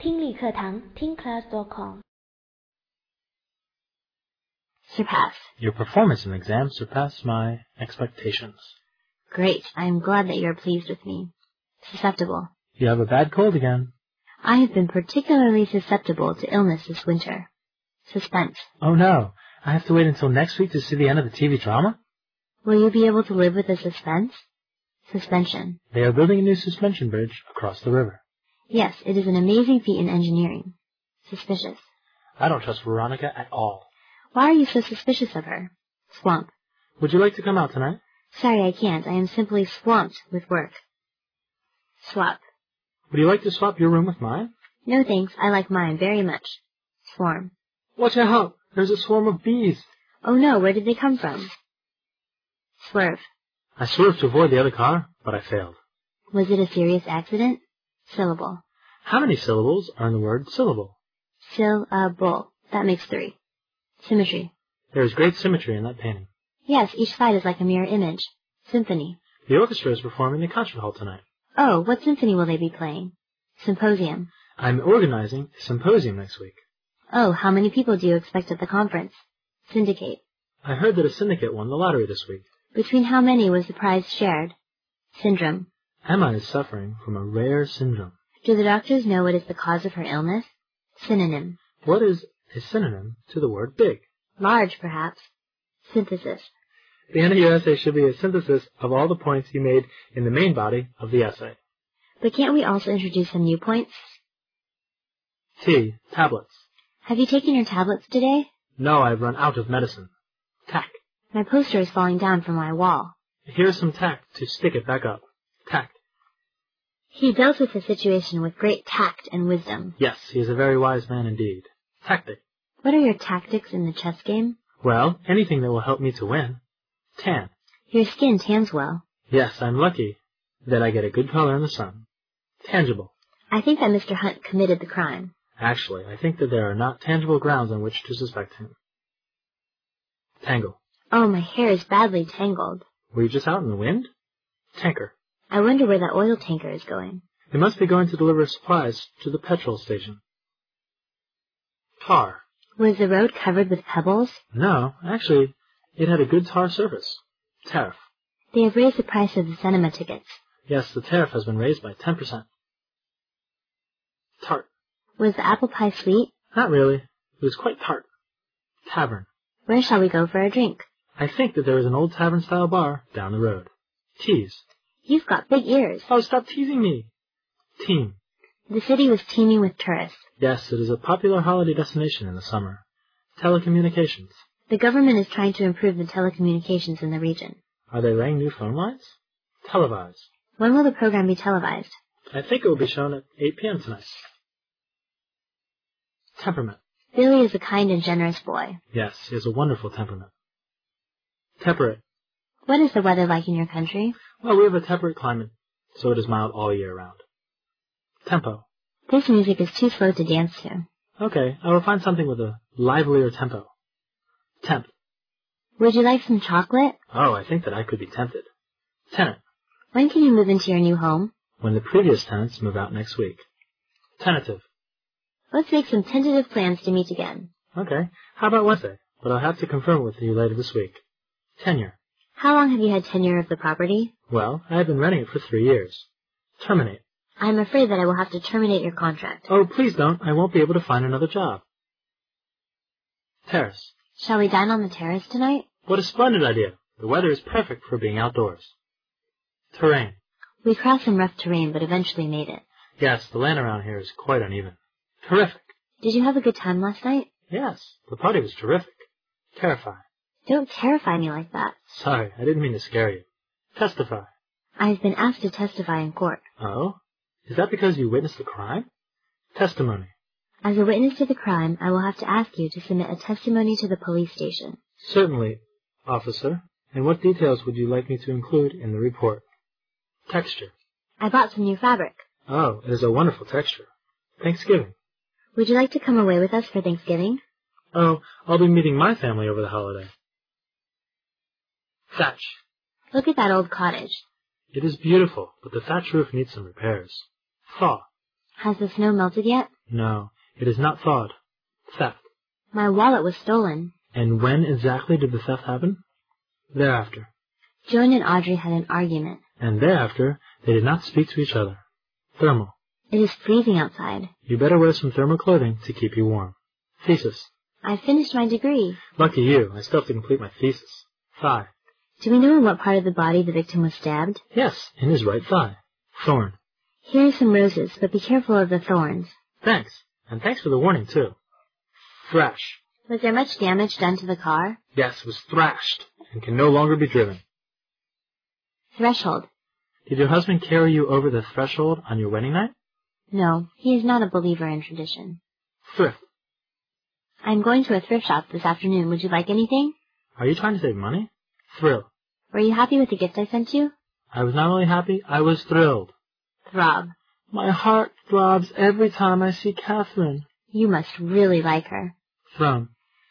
听力课堂听class.com Surpass. Your performance in the exam surpassed my expectations. Great. I am glad that you are pleased with me. Susceptible. You have a bad cold again. I have been particularly susceptible to illness this winter. Suspense. Oh no, I have to wait until next week to see the end of the TV drama? Will you be able to live with the suspense? Suspension. They are building a new suspension bridge across the river. Yes, it is an amazing feat in engineering. Suspicious. I don't trust Veronica at all. Why are you so suspicious of her? Swamp. Would you like to come out tonight? Sorry, I can't. I am simply swamped with work. Swap. Would you like to swap your room with mine? No thanks, I like mine very much. Swarm. Watch out! There's a swarm of bees. Oh no, where did they come from? Swerve. I swerved to avoid the other car, but I failed. Was it a serious accident? Syllable. How many syllables are in the word syllable? Syllable. That makes 3. Symmetry. There is great symmetry in that painting. Yes, each side is like a mirror image. Symphony. The orchestra is performing in the concert hall tonight. Oh, what symphony will they be playing? Symposium. I'm organizing a symposium next week. Oh, how many people do you expect at the conference? Syndicate. I heard that a syndicate won the lottery this week. Between how many was the prize shared? Syndrome. Emma is suffering from a rare syndrome. Do the doctors know what is the cause of her illness? Synonym. What is a synonym to the word big? Large, perhaps. Synthesis. The end of your essay should be a synthesis of all the points you made in the main body of the essay. But can't we also introduce some new points? T. Tablets. Have you taken your tablets today? No, I've run out of medicine. Tack. My poster is falling down from my wall. Here's some tack to stick it back up. Tact. He dealt with the situation with great tact and wisdom. Yes, he is a very wise man indeed. Tactic. What are your tactics in the chess game? Well, anything that will help me to win. Tan. Your skin tans well. Yes, I'm lucky that I get a good color in the sun. Tangible. I think that Mr. Hunt committed the crime. Actually, I think that there are not tangible grounds on which to suspect him. Tangle. Oh, my hair is badly tangled. Were you just out in the wind? Tanker. I wonder where that oil tanker is going. It must be going to deliver supplies to the petrol station. Tar. Was the road covered with pebbles? No, actually, it had a good tar surface. Tariff. They have raised the price of the cinema tickets. Yes, the tariff has been raised by 10%. Tart. Was the apple pie sweet? Not really. It was quite tart. Tavern. Where shall we go for a drink? I think that there is an old tavern-style bar down the road. Tease. You've got big ears. Oh, stop teasing me. Team. The city was teeming with tourists. Yes, it is a popular holiday destination in the summer. Telecommunications. The government is trying to improve the telecommunications in the region. Are they laying new phone lines? Televised. When will the program be televised? I think it will be shown at 8 p.m. tonight. Temperament. Billy is a kind and generous boy. Yes, he has a wonderful temperament. Temperate. What is the weather like in your country? Well, we have a temperate climate, so it is mild all year round. Tempo. This music is too slow to dance to. Okay, I will find something with a livelier tempo. Temp. Would you like some chocolate? Oh, I think that I could be tempted. Tenant. When can you move into your new home? When the previous tenants move out next week. Tentative. Let's make some tentative plans to meet again. Okay, how about Wednesday? But I'll have to confirm it with you later this week. Tenure. How long have you had tenure of the property? Well, I have been renting it for 3 years. Terminate. I'm afraid that I will have to terminate your contract. Oh, please don't. I won't be able to find another job. Terrace. Shall we dine on the terrace tonight? What a splendid idea. The weather is perfect for being outdoors. Terrain. We crossed some rough terrain, but eventually made it. Yes, the land around here is quite uneven. Terrific. Did you have a good time last night? Yes, the party was terrific. Terrify. Don't terrify me like that. Sorry, I didn't mean to scare you. Testify. I've been asked to testify in court. Oh? Is that because you witnessed the crime? Testimony. As a witness to the crime, I will have to ask you to submit a testimony to the police station. Certainly, officer. And what details would you like me to include in the report? Texture. I bought some new fabric. Oh, it is a wonderful texture. Thanksgiving. Would you like to come away with us for Thanksgiving? Oh, I'll be meeting my family over the holiday. Thatch. Look at that old cottage. It is beautiful, but the thatch roof needs some repairs. Thaw. Has the snow melted yet? No, it is not fraud. Theft. My wallet was stolen. And when exactly did the theft happen? Thereafter. Joan and Audrey had an argument. And thereafter, they did not speak to each other. Thermal. It is freezing outside. You better wear some thermal clothing to keep you warm. Thesis. I finished my degree. Lucky you, I still have to complete my thesis. Thigh. Do we know in what part of the body the victim was stabbed? Yes, in his right thigh. Thorn. Here are some roses, but be careful of the thorns. Thanks. And thanks for the warning, too. Thrash. Was there much damage done to the car? Yes, it was thrashed and can no longer be driven. Threshold. Did your husband carry you over the threshold on your wedding night? No, he is not a believer in tradition. Thrift. I'm going to a thrift shop this afternoon. Would you like anything? Are you trying to save money? Thrill. Were you happy with the gift I sent you? I was not only happy, I was thrilled. Throb. My heart throbs every time I see Catherine. You must really like her. Throne.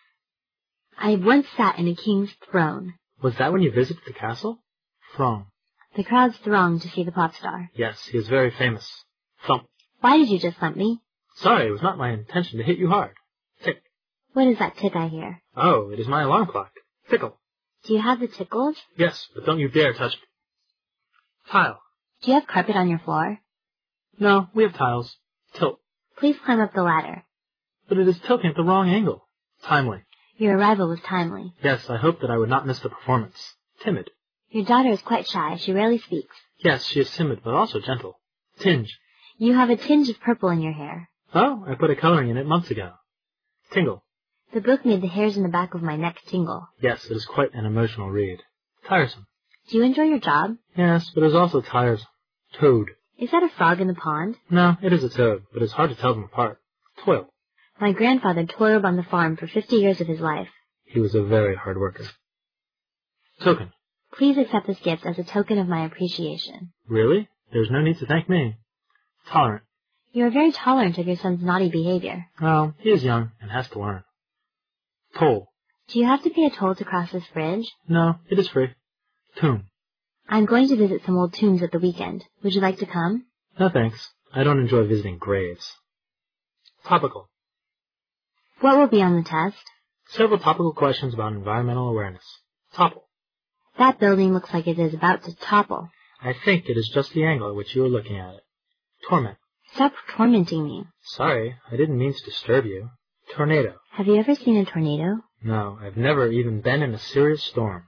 I once sat in a king's throne. Was that when you visited the castle? Throng. The crowds thronged to see the pop star. Yes, he is very famous. Thump. Why did you just thump me? Sorry, it was not my intention to hit you hard. Tick. What is that tick I hear? Oh, it is my alarm clock. Tickle. Do you have the tickles? Yes, but don't you dare touch me. Tile. Do you have carpet on your floor? No, we have tiles. Tilt. Please climb up the ladder. But it is tilting at the wrong angle. Timely. Your arrival was timely. Yes, I hoped that I would not miss the performance. Timid. Your daughter is quite shy. She rarely speaks. Yes, she is timid, but also gentle. Tinge. You have a tinge of purple in your hair. Oh, I put a coloring in it months ago. Tingle. The book made the hairs in the back of my neck tingle. Yes, it is quite an emotional read. Tiresome. Do you enjoy your job? Yes, but it is also tiresome. Toad. Is that a frog in the pond? No, it is a toad, but it's hard to tell them apart. Toil. My grandfather toiled on the farm for 50 years of his life. He was a very hard worker. Token. Please accept this gift as a token of my appreciation. Really? There's no need to thank me. Tolerant. You are very tolerant of your son's naughty behavior. Well, he is young and has to learn. Toll. Do you have to pay a toll to cross this bridge? No, it is free. Tomb. I'm going to visit some old tombs at the weekend. Would you like to come? No thanks. I don't enjoy visiting graves. Topical. What will be on the test? Several topical questions about environmental awareness. Topple. That building looks like it is about to topple. I think it is just the angle at which you are looking at it. Torment. Stop tormenting me. Sorry, I didn't mean to disturb you. Tornado. Have you ever seen a tornado? No, I've never even been in a serious storm.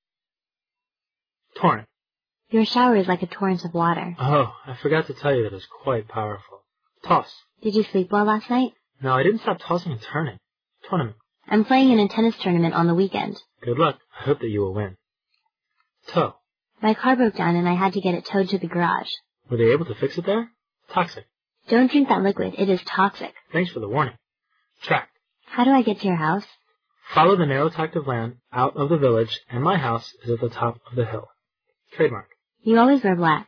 Torrent. Your shower is like a torrent of water. Oh, I forgot to tell you that it's quite powerful. Toss. Did you sleep well last night? No, I didn't stop tossing and turning. Tournament. I'm playing in a tennis tournament on the weekend. Good luck. I hope that you will win. Tow. My car broke down and I had to get it towed to the garage. Were they able to fix it there? Toxic. Don't drink that liquid. It is toxic. Thanks for the warning. Track. How do I get to your house? Follow the narrow tract of land out of the village, and my house is at the top of the hill. Trademark. You always wear black.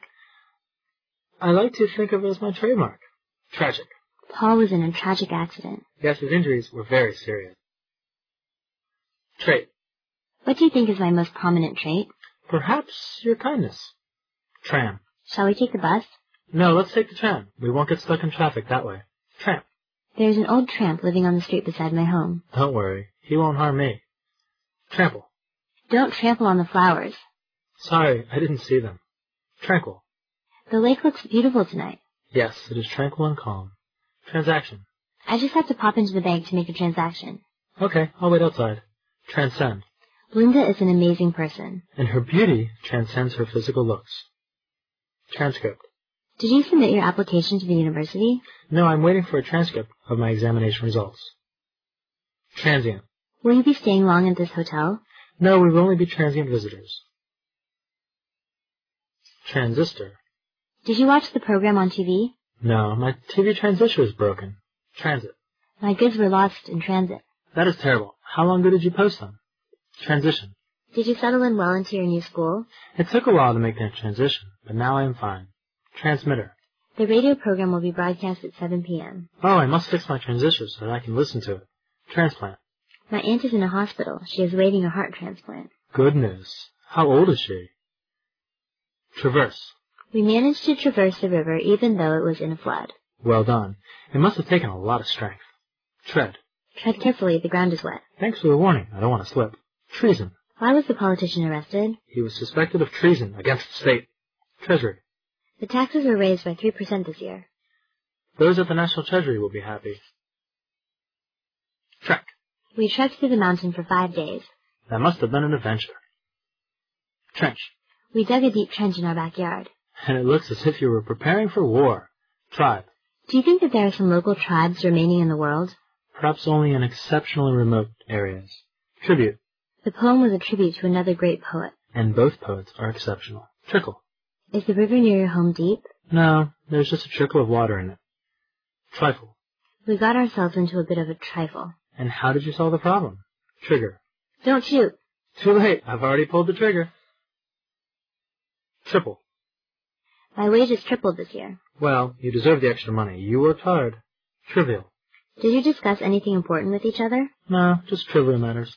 I like to think of it as my trademark. Tragic. Paul was in a tragic accident. Yes, his injuries were very serious. Trait. What do you think is my most prominent trait? Perhaps your kindness. Tram. Shall we take the bus? No, let's take the tram. We won't get stuck in traffic that way. Tramp. There's an old tramp living on the street beside my home. Don't worry. He won't harm me. Trample. Don't trample on the flowers. Sorry, I didn't see them. Tranquil. The lake looks beautiful tonight. Yes, it is tranquil and calm. Transaction. I just have to pop into the bank to make a transaction. Okay, I'll wait outside. Transcend. Linda is an amazing person. And her beauty transcends her physical looks. Transcript. Did you submit your application to the university? No, I'm waiting for a transcript of my examination results. Transient. Will you be staying long at this hotel? No, we will only be transient visitors. Transistor. Did you watch the program on TV? No, my TV transistor is broken. Transit. My goods were lost in transit. That is terrible. How long ago did you post them? Transition. Did you settle in well into your new school? It took a while to make that transition, but now I am fine. Transmitter. The radio program will be broadcast at 7 p.m. Oh, I must fix my transistor so that I can listen to it. Transplant. My aunt is in a hospital. She is waiting a heart transplant. Good news. How old is she? Traverse. We managed to traverse the river even though it was in a flood. Well done. It must have taken a lot of strength. Tread. Tread carefully, the ground is wet. Thanks for the warning. I don't want to slip. Treason. Why was the politician arrested? He was suspected of treason against the state. Treasury. The taxes were raised by 3% this year. Those at the National Treasury will be happy. Trek. We trekked through the mountain for 5 days. That must have been an adventure. Trench. We dug a deep trench in our backyard. And it looks as if you were preparing for war. Tribe. Do you think that there are some local tribes remaining in the world? Perhaps only in exceptionally remote areas. Tribute. The poem was a tribute to another great poet. And both poets are exceptional. Trickle. Is the river near your home deep? No, there's just a trickle of water in it. Trifle. We got ourselves into a bit of a trifle. And how did you solve the problem? Trigger. Don't shoot. Too late. I've already pulled the trigger. Triple. My wages tripled this year. Well, you deserve the extra money. You worked hard. Trivial. Did you discuss anything important with each other? No, just trivial matters.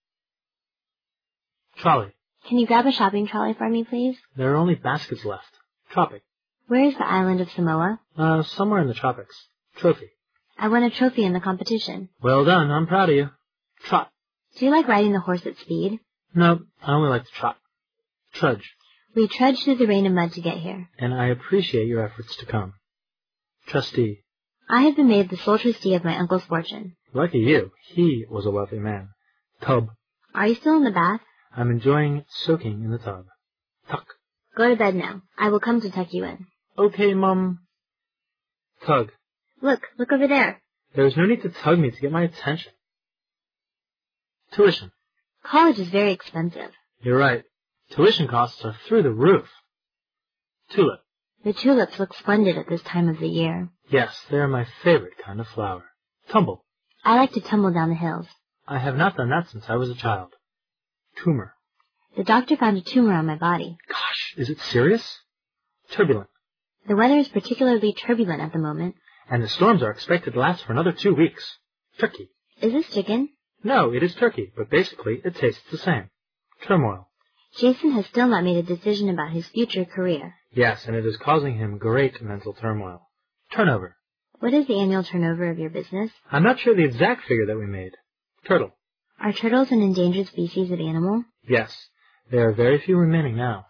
Trolley. Can you grab a shopping trolley for me, please? There are only baskets left. Tropic. Where is the island of Samoa? Somewhere in the tropics. Trophy. I won a trophy in the competition. Well done. I'm proud of you. Trot. Do you like riding the horse at speed? No, I only like to trot. Trudge. We trudged through the rain and mud to get here. And I appreciate your efforts to come. Trustee. I have been made the sole trustee of my uncle's fortune. Lucky you. He was a wealthy man. Tub. Are you still in the bath? I'm enjoying soaking in the tub. Tuck. Go to bed now. I will come to tuck you in. Okay, Mum. Tug. Look over there. There's no need to tug me to get my attention. Tuition. College is very expensive. You're right. Tuition costs are through the roof. Tulip. The tulips look splendid at this time of the year. Yes, they are my favorite kind of flower. Tumble. I like to tumble down the hills. I have not done that since I was a child. Tumor. The doctor found a tumor on my body. Gosh, is it serious? Turbulent. The weather is particularly turbulent at the moment. And the storms are expected to last for another 2 weeks. Turkey. Is this chicken? No, it is turkey, but basically it tastes the same. Turmoil. Jason has still not made a decision about his future career. Yes, and it is causing him great mental turmoil. Turnover. What is the annual turnover of your business? I'm not sure the exact figure that we made. Turtle. Are turtles an endangered species of animal? Yes, there are very few remaining now.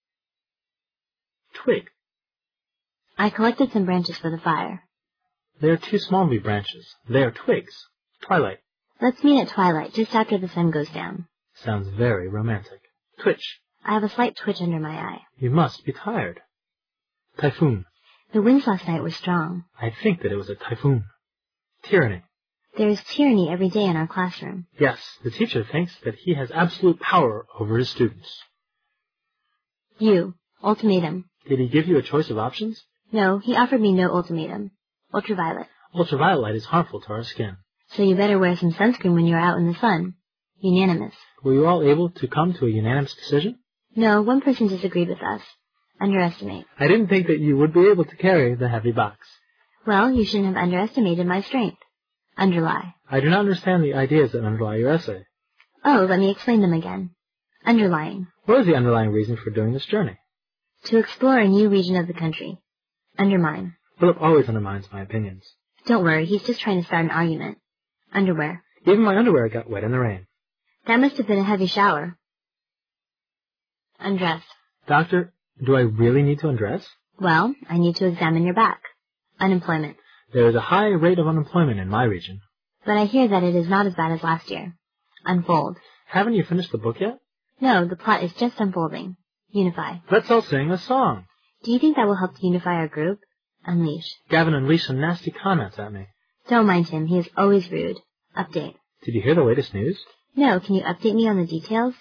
Twig. I collected some branches for the fire. They are too small to be branches. They are twigs. Twilight. Let's meet at twilight, just after the sun goes down. Sounds very romantic. Twitch. I have a slight twitch under my eye. You must be tired. Typhoon. The winds last night were strong. I think that it was a typhoon. Tyranny. There is tyranny every day in our classroom. Yes, the teacher thinks that he has absolute power over his students. You. Ultimatum. Did he give you a choice of options? No, he offered me no ultimatum. Ultraviolet. Ultraviolet light is harmful to our skin. So you better wear some sunscreen when you're out in the sun. Unanimous. Were you all able to come to a unanimous decision? No, one person disagreed with us. Underestimate. I didn't think that you would be able to carry the heavy box. Well, you shouldn't have underestimated my strength. Underlie. I do not understand the ideas that underlie your essay. Oh, let me explain them again. Underlying. What is the underlying reason for doing this journey? To explore a new region of the country. Undermine. Philip always undermines my opinions. Don't worry, he's just trying to start an argument. Underwear. Even my underwear got wet in the rain. That must have been a heavy shower. Undress. Doctor, do I really need to undress? Well, I need to examine your back. Unemployment. There is a high rate of unemployment in my region. But I hear that it is not as bad as last year. Unfold. Haven't you finished the book yet? No, the plot is just unfolding. Unify. Let's all sing a song. Do you think that will help to unify our group? Unleash. Gavin unleashed some nasty comments at me. Don't mind him, he is always rude. Update. Did you hear the latest news? No, can you update me on the details?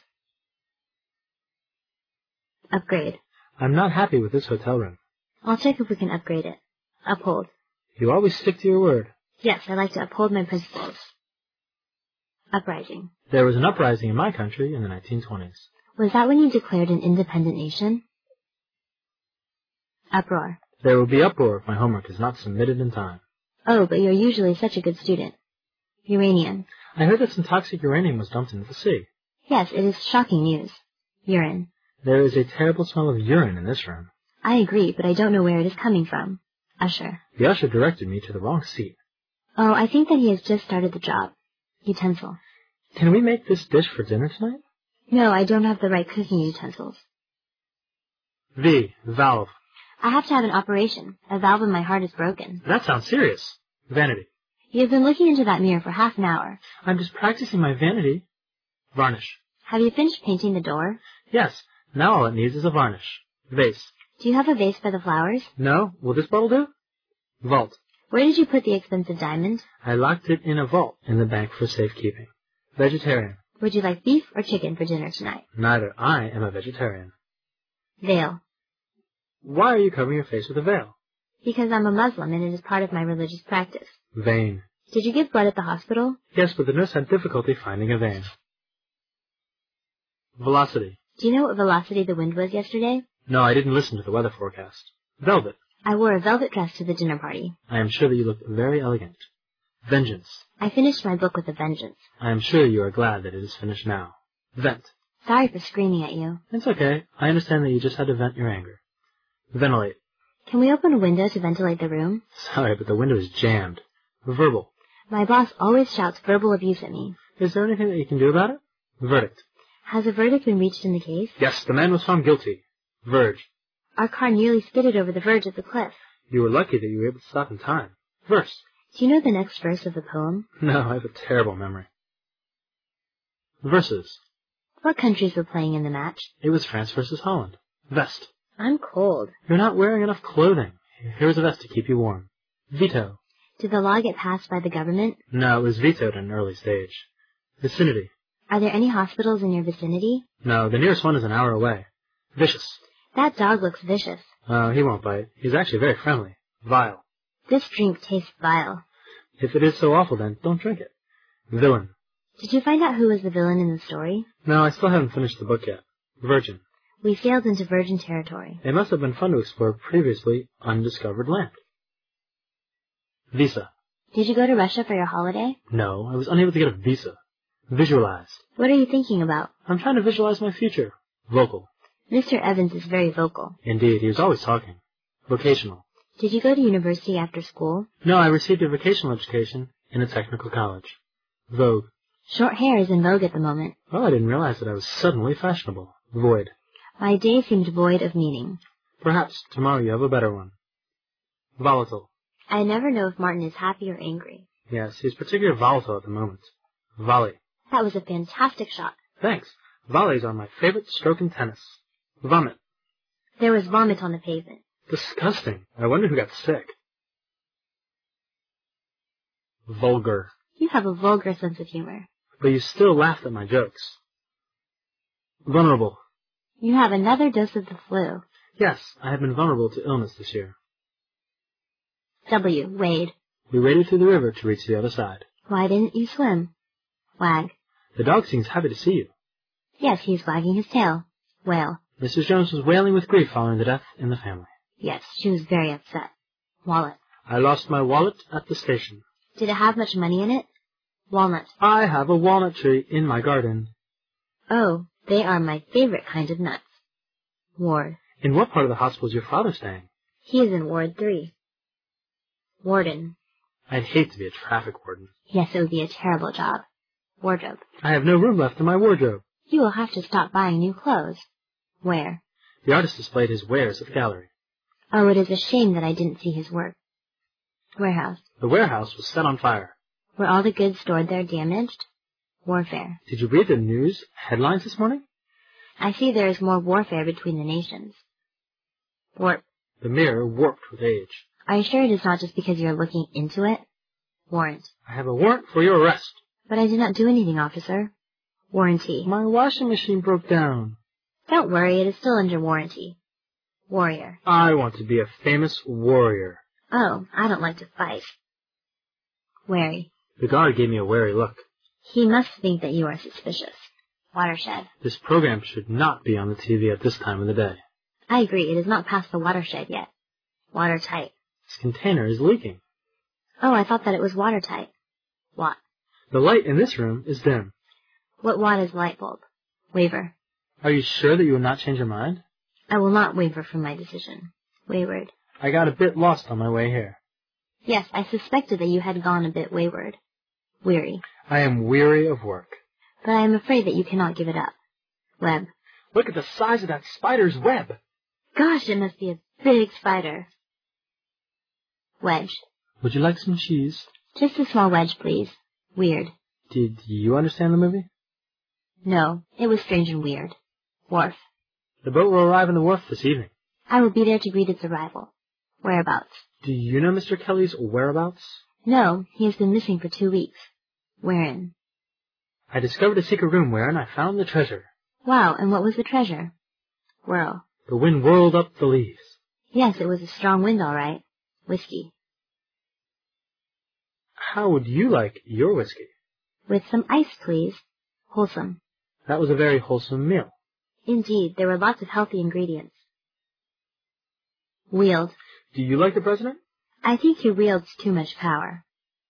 Upgrade. I'm not happy with this hotel room. I'll check if we can upgrade it. Uphold. You always stick to your word. Yes, I like to uphold my principles. Uprising. There was an uprising in my country in the 1920s. Was that when you declared an independent nation? Uproar. There will be uproar if my homework is not submitted in time. Oh, but you're usually such a good student. Uranium. I heard that some toxic uranium was dumped into the sea. Yes, it is shocking news. Urine. There is a terrible smell of urine in this room. I agree, but I don't know where it is coming from. Usher. The usher directed me to the wrong seat. Oh, I think that he has just started the job. Utensil. Can we make this dish for dinner tonight? No, I don't have the right cooking utensils. V. Valve. I have to have an operation. A valve in my heart is broken. That sounds serious. Vanity. You have been looking into that mirror for half an hour. I'm just practicing my vanity. Varnish. Have you finished painting the door? Yes. Now all it needs is a varnish. Vase. Do you have a vase for the flowers? No? Will this bottle do? Vault. Where did you put the expensive diamond? I locked it in a vault in the bank for safekeeping. Vegetarian. Would you like beef or chicken for dinner tonight? Neither. I am a vegetarian. Veil. Why are you covering your face with a veil? Because I'm a Muslim and it is part of my religious practice. Vein. Did you give blood at the hospital? Yes, but the nurse had difficulty finding a vein. Velocity. Do you know what velocity the wind was yesterday? No, I didn't listen to the weather forecast. Velvet. I wore a velvet dress to the dinner party. I am sure that you looked very elegant. Vengeance. I finished my book with a vengeance. I am sure you are glad that it is finished now. Vent. Sorry for screaming at you. It's okay. I understand that you just had to vent your anger. Ventilate. Can we open a window to ventilate the room? Sorry, but the window is jammed. Verbal. My boss always shouts verbal abuse at me. Is there anything that you can do about it? Verdict. Has a verdict been reached in the case? Yes, the man was found guilty. Verge. Our car nearly skidded over the verge of the cliff. You were lucky that you were able to stop in time. Verse. Do you know the next verse of the poem? No, I have a terrible memory. Verses. What countries were playing in the match? It was France versus Holland. Vest. I'm cold. You're not wearing enough clothing. Here's a vest to keep you warm. Veto. Did the law get passed by the government? No, it was vetoed in an early stage. Vicinity. Are there any hospitals in your vicinity? No, the nearest one is an hour away. Vicious. That dog looks vicious. Oh, he won't bite. He's actually very friendly. Vile. This drink tastes vile. If it is so awful, then don't drink it. Villain. Did you find out who was the villain in the story? No, I still haven't finished the book yet. Virgin. We sailed into virgin territory. It must have been fun to explore previously undiscovered land. Visa. Did you go to Russia for your holiday? No, I was unable to get a visa. Visualize. What are you thinking about? I'm trying to visualize my future. Vocal. Mr. Evans is very vocal. Indeed, he was always talking. Vocational. Did you go to university after school? No, I received a vocational education in a technical college. Vogue. Short hair is in vogue at the moment. Well, I didn't realize that I was suddenly fashionable. Void. My day seemed void of meaning. Perhaps tomorrow you have a better one. Volatile. I never know if Martin is happy or angry. Yes, he's particularly volatile at the moment. Volley. That was a fantastic shot. Thanks. Volleys are my favorite stroke in tennis. Vomit. There was vomit on the pavement. Disgusting. I wonder who got sick. Vulgar. You have a vulgar sense of humor. But you still laughed at my jokes. Vulnerable. You have another dose of the flu. Yes, I have been vulnerable to illness this year. W. Wade. We waded through the river to reach the other side. Why didn't you swim? Wag. The dog seems happy to see you. Yes, he's wagging his tail. Wail. Mrs. Jones was wailing with grief following the death in the family. Yes, she was very upset. Wallet. I lost my wallet at the station. Did it have much money in it? Walnut. I have a walnut tree in my garden. Oh, they are my favorite kind of nuts. Ward. In what part of the hospital is your father staying? He is in Ward 3. Warden. I'd hate to be a traffic warden. Yes, it would be a terrible job. Wardrobe. I have no room left in my wardrobe. You will have to stop buying new clothes. Where? The artist displayed his wares at the gallery. Oh, it is a shame that I didn't see his work. Warehouse. The warehouse was set on fire. Were all the goods stored there damaged? Warfare. Did you read the news headlines this morning? I see there is more warfare between the nations. Warp. The mirror warped with age. Are you sure it is not just because you are looking into it? Warrant. I have a warrant for your arrest. But I did not do anything, officer. Warranty. My washing machine broke down. Don't worry, it is still under warranty. Warrior. I want to be a famous warrior. Oh, I don't like to fight. Wary. The guard gave me a wary look. He must think that you are suspicious. Watershed. This program should not be on the TV at this time of the day. I agree, it is not past the watershed yet. Watertight. This container is leaking. Oh, I thought that it was watertight. Watt. The light in this room is dim. What watt is light bulb? Waver. Are you sure that you will not change your mind? I will not waver from my decision. Wayward. I got a bit lost on my way here. Yes, I suspected that you had gone a bit wayward. Weary. I am weary of work. But I am afraid that you cannot give it up. Web. Look at the size of that spider's web. Gosh, it must be a big spider. Wedge. Would you like some cheese? Just a small wedge, please. Weird. Did you understand the movie? No, it was strange and weird. Wharf. The boat will arrive in the wharf this evening. I will be there to greet its arrival. Whereabouts? Do you know Mr. Kelly's whereabouts? No, he has been missing for 2 weeks. Wherein? I discovered a secret room wherein I found the treasure. Wow, and what was the treasure? Whirl. The wind whirled up the leaves. Yes, it was a strong wind, all right. Whiskey. How would you like your whiskey? With some ice, please. Wholesome. That was a very wholesome meal. Indeed, there were lots of healthy ingredients. Wield. Do you like the president? I think he wields too much power.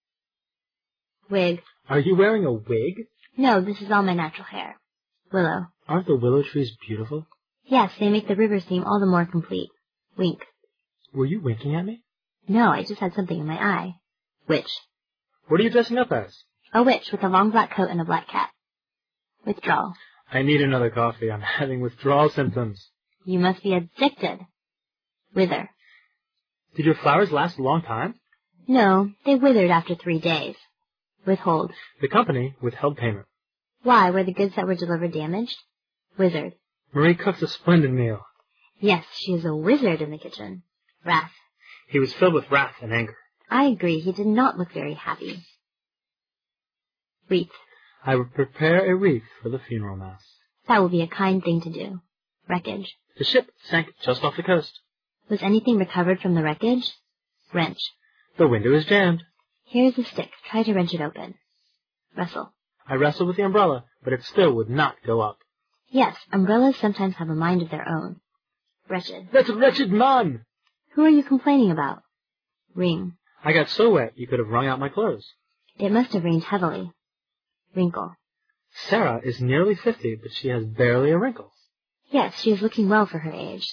Wig. Are you wearing a wig? No, this is all my natural hair. Willow. Aren't the willow trees beautiful? Yes, they make the river seem all the more complete. Wink. Were you winking at me? No, I just had something in my eye. Witch. What are you dressing up as? A witch with a long black coat and a black cat. Withdrawal. I need another coffee. I'm having withdrawal symptoms. You must be addicted. Wither. Did your flowers last a long time? No, they withered after 3 days. Withhold. The company withheld payment. Why, were the goods that were delivered damaged? Wizard. Marie cooks a splendid meal. Yes, she is a wizard in the kitchen. Wrath. He was filled with wrath and anger. I agree, he did not look very happy. Wreath. I would prepare a wreath for the funeral mass. That will be a kind thing to do. Wreckage. The ship sank just off the coast. Was anything recovered from the wreckage? Wrench. The window is jammed. Here is a stick. Try to wrench it open. Wrestle. I wrestled with the umbrella, but it still would not go up. Yes, umbrellas sometimes have a mind of their own. Wretched. That's a wretched man! Who are you complaining about? Ring. I got so wet you could have wrung out my clothes. It must have rained heavily. Wrinkle. Sarah is nearly 50, but she has barely a wrinkle. Yes, she is looking well for her age.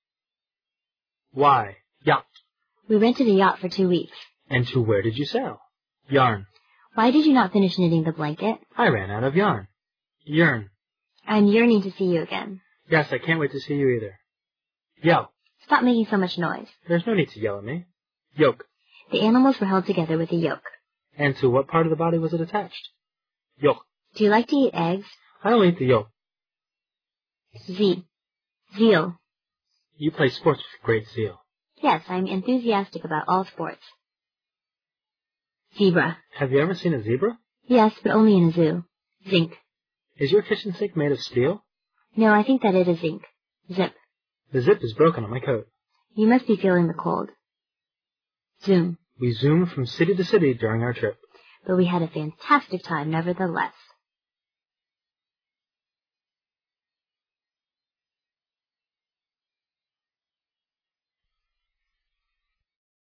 Why? Yacht. We rented a yacht for 2 weeks. And to where did you sail? Yarn. Why did you not finish knitting the blanket? I ran out of yarn. Yearn. I'm yearning to see you again. Yes, I can't wait to see you either. Yell. Stop making so much noise. There's no need to yell at me. Yoke. The animals were held together with a yoke. And to what part of the body was it attached? Yoke. Do you like to eat eggs? I only eat the yolk. Zeal. You play sports with great zeal. Yes, I'm enthusiastic about all sports. Zebra. Have you ever seen a zebra? Yes, but only in a zoo. Zinc. Is your kitchen sink made of steel? No, I think that it is zinc. Zip. The zip is broken on my coat. You must be feeling the cold. Zoom. We zoomed from city to city during our trip. But we had a fantastic time nevertheless.